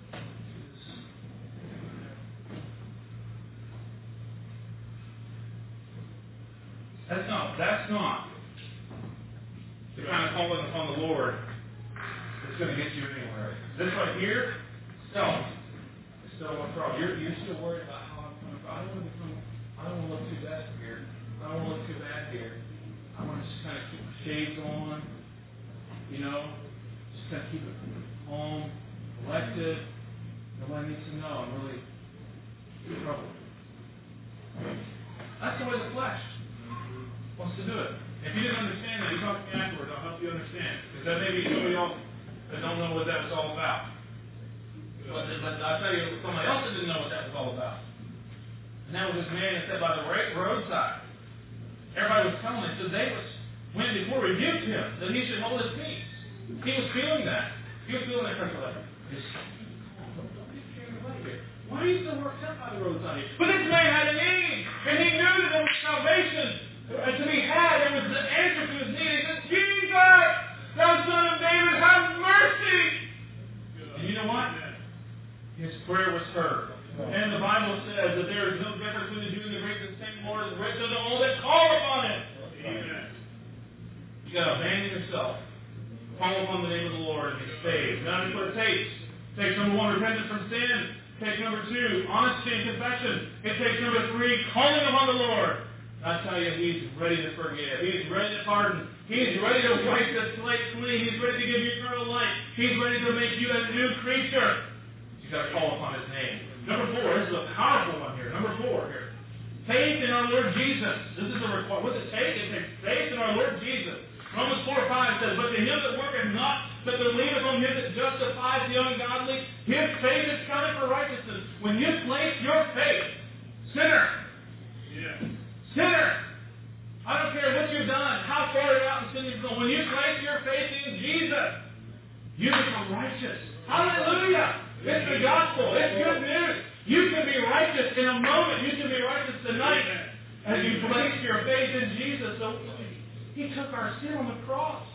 That's not, that's not the kind of calling upon the Lord that's going to get you anywhere. This right here, self, is still one problem. You're, you're still worried about how I'm coming. I don't want to become, I don't want to look too bad here. I don't want to look too bad here. I want to just kind of keep the shades on, you know, just kind of keep it calm, collected. Nobody needs to know I'm really in trouble. That's the way the flesh wants to do it. If you didn't understand that, you talk to me afterwards. I'll help you understand. Because that may be some of y'all that don't know what that was all about. But, but I'll tell you, somebody else that didn't know what that was all about. And that was this man that sat by the roadside. Everybody was telling him. So they was, went before rebuked him that he should hold his peace. He was feeling that. He was feeling that pressure like, don't get carried away here. Why are you so worked up by the roadside? But this man had a need. And he knew that there was salvation Uh, to be had. There was the answer to his need. He said, Jesus, thou son of David, have mercy. And you know what? His prayer was heard. And the Bible says that there is no difference between the Jew and the Greek. The same Lord is rich unto all that call upon him. Amen. You got to abandon yourself. Call upon the name of the Lord and be saved. Now that's what it takes. It takes number one, repentance from sin. It takes number two, honesty and confession. It takes number three, calling upon the Lord. I tell you, He's ready to forgive. He's ready to pardon. He's ready to wipe the slate clean. He's ready to give you eternal life. He's ready to make you a new creature. You've got to call upon His name. Number four, this is a powerful one here. Number four here. Faith in our Lord Jesus. This is a requirement. What does it take? It takes faith in our Lord Jesus. Romans four five says, But to him that worketh not, but believeth on him that justifies the ungodly, his faith is counted for righteousness. When you place your faith, sinner, yeah. Sinner, I don't care what you've done, how far out in sin you've gone. When you place your faith in Jesus, you become righteous. Hallelujah! It's the gospel. It's good news. You can be righteous in a moment. You can be righteous tonight as you place your faith in Jesus. So He took our sin on the cross.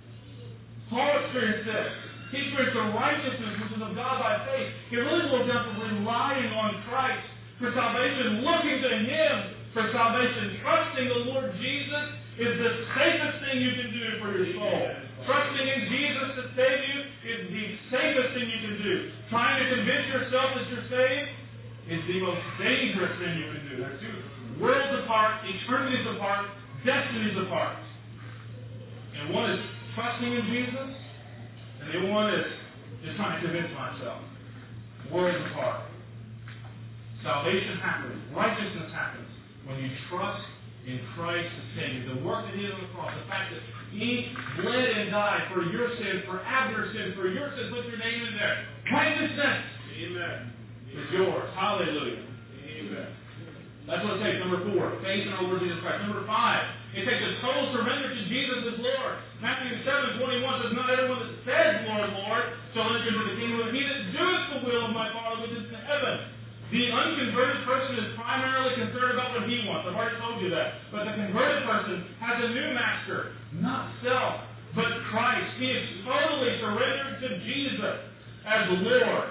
Paul experienced this. He experienced the righteousness which is of God by faith. It really boils down to relying on Christ for salvation, looking to Him for salvation. Trusting the Lord Jesus is the safest thing you can do for your soul. Trusting in Jesus to save you is the safest thing you can do do. Trying to convince yourself that you're saved is the most dangerous thing you can do. They're two worlds apart, eternities apart, destinies apart. And one is trusting in Jesus, and the one is just trying to convince myself. Worlds apart. Salvation happens. Righteousness happens when you trust in Christ to save you. The work that He did on the cross, the fact that He bled and died for your sins, for Abner's sins, for your sins. Put your name in there. Righteousness Amen. is yours. Hallelujah. Amen. That's what it takes. Number four, faith in our Lord Jesus Christ. Number five, it takes a total surrender to Jesus as Lord. Matthew seven twenty-one says, not everyone that says, Lord, Lord, shall enter into the kingdom of He that doeth the will of my Father which is in heaven. The unconverted person is primarily concerned about what he wants. I've already told you that. But the converted person has a new master, not self, but Christ. He is totally surrendered to Jesus as Lord.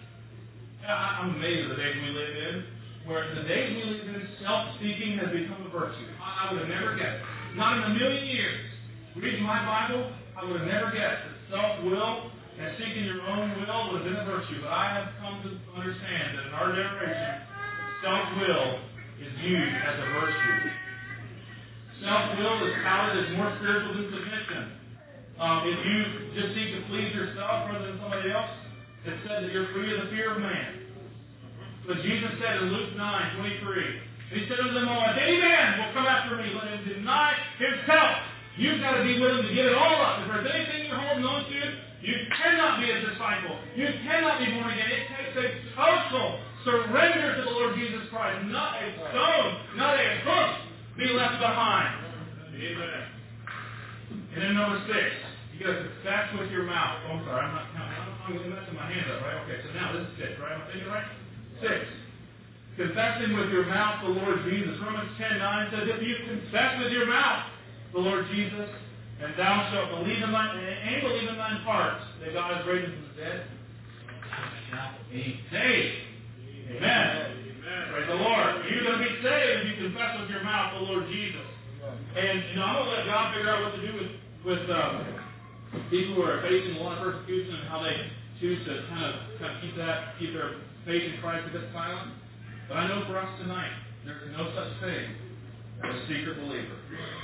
I'm amazed at the days we live in, where the days we live in, self-seeking has become a virtue. I, I would have never guessed. Not in a million years. Reading my Bible, I would have never guessed that self-will and seeking your own will would have been a virtue. But I have come to understand that in our generation, self-will is viewed as a virtue. Self-will is touted as more spiritual than submission. Um, if you just seek to please yourself rather than somebody else, it said that you're free of the fear of man. But Jesus said in Luke nine twenty-three, He said unto them all, if any man will come after me, let him deny himself. You've got to be willing to give it all up. If there's anything you're holding on to, you cannot be a disciple. You cannot be born again. It takes a total surrender to the Lord Jesus Christ. Not a stone, not a hoof be left behind. Amen. And then number six, you got to confess with your mouth. Oh, I'm sorry, I'm not counting. I'm, I'm messing my hand up, right? Okay, so now this is six, right? Am I thinking right? Six. Confessing with your mouth the Lord Jesus. Romans ten nine says, if you confess with your mouth the Lord Jesus, and thou shalt believe in thine, and believe in thine heart that God has raised him from the dead, thou shalt be saved. Amen. Amen. Praise the Lord. You're going to be saved if you confess with your mouth the Lord Jesus. And you know, I'm going to let God figure out what to do with, with um, people who are facing a lot of persecution and how they choose to kind of, kind of keep that, keep their faith in Christ a bit silent. But I know for us tonight, there's no such thing as a secret believer.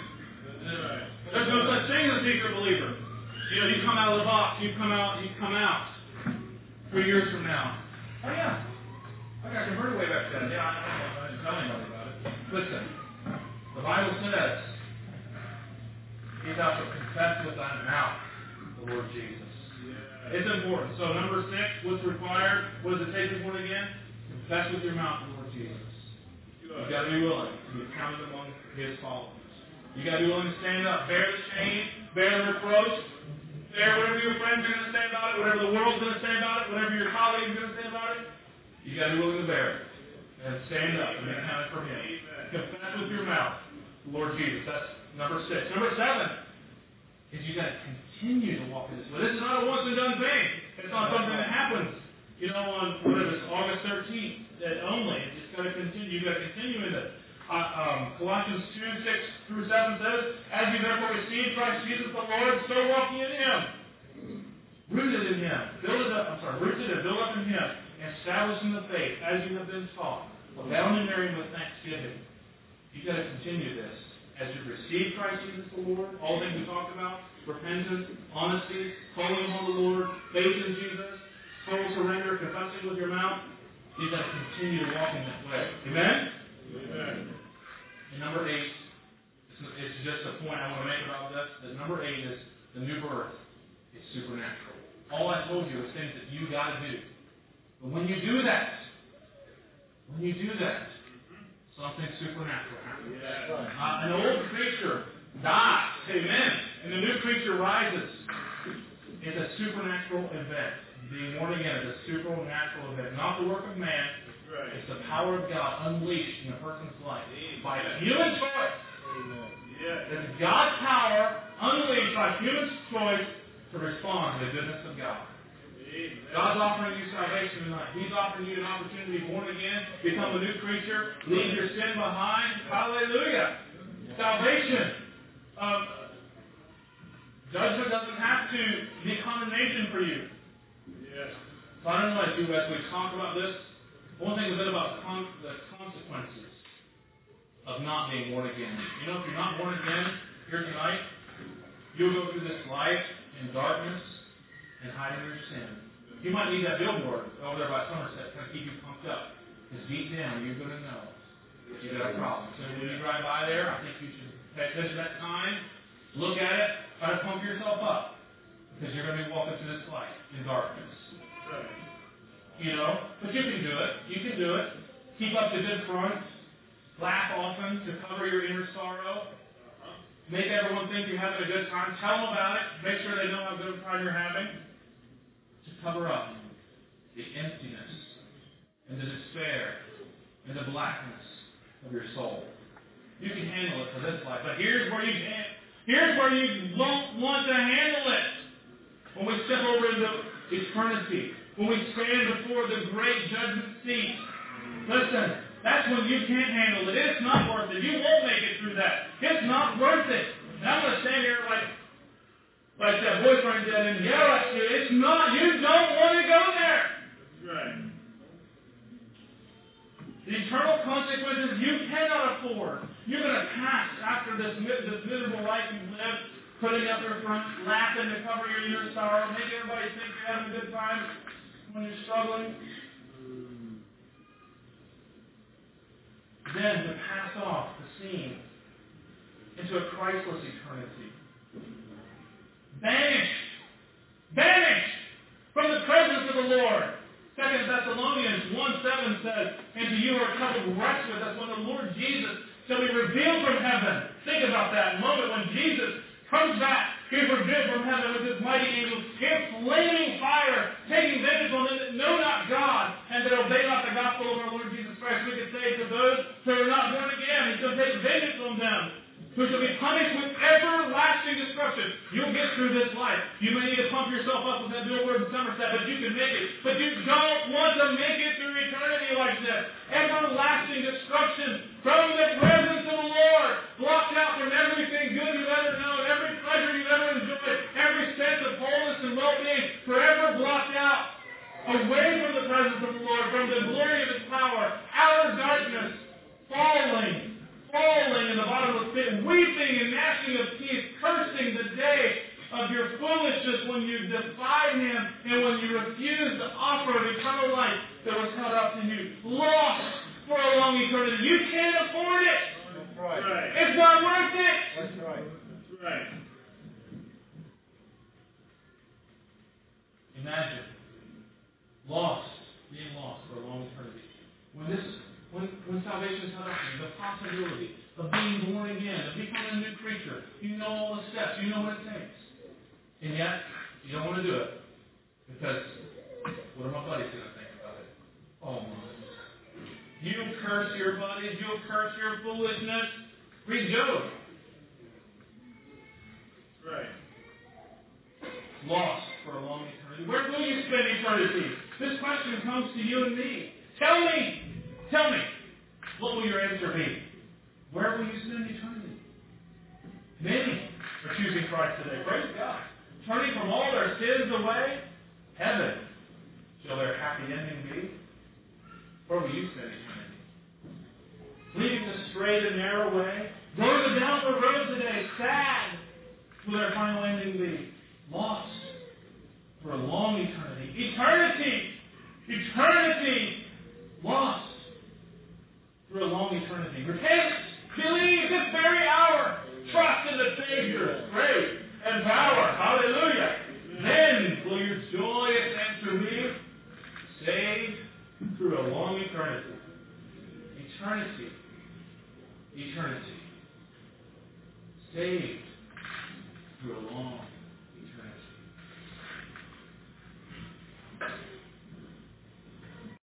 There's no such thing as a secret believer. You know, you come out of the box, you come out, you come out three years from now. Oh yeah, I got converted way back then. Yeah, I, I didn't tell anybody about it. Listen, the Bible says, "He thou shalt confess with thy mouth the Lord Jesus." Yeah. It's important. So number six, what's required? What does it take to be born again? Confess with your mouth the Lord Jesus. You've got to be willing to be counted among His followers. You got to be willing to stand up, bear the shame, bear the reproach, bear whatever your friends are going to say about it, whatever the world's going to say about it, whatever your colleagues are going to say about it. You got to be willing to bear it and stand up and be counted for Him. Confess with your mouth the Lord Jesus. That's number six. Number seven is you got to continue to walk in this way. This is not a once and done thing. It's not something that happens, you know, on whatever it's August thirteenth only. It's got to continue. You got to continue in it. Uh, um, Colossians two, six through seven says, as you therefore receive Christ Jesus the Lord, so walk ye in Him. Rooted in Him. Build up, I'm sorry, rooted and built up in Him. Established in the faith, as you have been taught. Abounding therein with thanksgiving. You've got to continue this. As you receive Christ Jesus the Lord, all things we talked about, repentance, honesty, calling on the Lord, faith in Jesus, total surrender, confessing with your mouth, you've got to continue to walk in that way. Amen? Amen. And number eight, it's, it's just a point I want to make about this, that number eight is the new birth. It's supernatural. All I told you is things that you got to do. But when you do that, when you do that, something supernatural happens. Yeah. Uh, an old creature dies, amen, and the new creature rises. It's a supernatural event. Being born again is a supernatural event, not the work of man. Right. It's the power of God unleashed in a person's life by a human choice. Yeah. It's God's power unleashed by human choice to respond to the goodness of God. Amen. God's offering you salvation tonight. He's offering you an opportunity to be born again, become a new creature, leave your sin behind. Hallelujah. Salvation. Um, judgment doesn't have to be condemnation for you. Yes. So I don't know if you, as we talk about this, I want to think a bit about con- the consequences of not being born again. You know, if you're not born again here tonight, you'll go through this life in darkness and hiding your sin. You might need that billboard over there by Somerset to keep you pumped up. Because deep down, you're going to know that you got a problem. So when you drive by there, I think you should pay attention to that sign, look at it, try to pump yourself up. Because you're going to be walking through this light in darkness. You know, but you can do it. You can do it. Keep up the good front. Laugh often to cover your inner sorrow. Make everyone think you're having a good time. Tell them about it. Make sure they know how good a time you're having. To cover up the emptiness and the despair and the blackness of your soul. You can handle it for this life, but here's where you can't. Here's where you won't want to handle it. When we step over into eternity, when we stand before the great judgment seat, listen, that's when you can't handle it. It's not worth it. You won't make it through that. It's not worth it. And I'm going to stand here like, like that boyfriend did and yell at you. It's not. You don't want to go there. Right. The eternal consequences you cannot afford. You're going to pass after this, this miserable life you've lived, putting up your front, laughing to cover your inner sorrow, make everybody think you're having a good time when you're struggling. Then to pass off the scene into a Christless eternity. Banished. Banished from the presence of the Lord. Second Thessalonians one seven says, and to you who are troubled, rest with us when the Lord Jesus shall be revealed from heaven. Think about that moment when Jesus comes back. He's revealed from heaven with his mighty angels, in flaming fire, taking vengeance on them that know not God, and that obey not the gospel of our Lord Jesus Christ. We could say to those who are not born again, he's going to take vengeance on them, who shall be punished with everlasting destruction. You'll get through this life. You may need to pump yourself up with that billboard in Somerset, but you can make it. But you don't want to make it through eternity like this. Everlasting destruction from the presence of the Lord, blocked out from everything good you've ever known, every pleasure you've ever enjoyed, every sense of wholeness and well-being, forever blocked out, away from the presence of the Lord, from the glory of his power, outer darkness, falling, falling in the bottom of the pit, weeping and gnashing of teeth, cursing the day of your foolishness when you defied him and when you refused the offer of eternal life that was held out to you. Lost for a long eternity. You can't afford it. That's right. Right. It's not worth it. That's right. That's right. Imagine lost, being lost for a long eternity. When this, when when salvation is held out to you, the possibility of being born again, of becoming a new creature, you know all the steps, you know what it takes, and yet you don't want to do it because what are my buddies going to think about it? Oh my! You curse your buddies, you'll curse your foolishness. Read Job. Right. Lost for a long eternity. Where will you spend eternity? This question comes to you and me. Tell me, tell me, what will your answer be? Where will you spend eternity? Many are choosing Christ today. Praise God. Turning from all their sins away, heaven shall their happy ending be. Where will you spend eternity? Leading the straight and narrow way, going the downward road today, sad will their final ending be. Lost for a long eternity. Eternity! Eternity! Lost for a long eternity. Repent! Believe this very hour! Trust in the Savior's grace and power. Hallelujah! Then will your joyous answer be saved through a long eternity. Eternity. Eternity. Saved through a long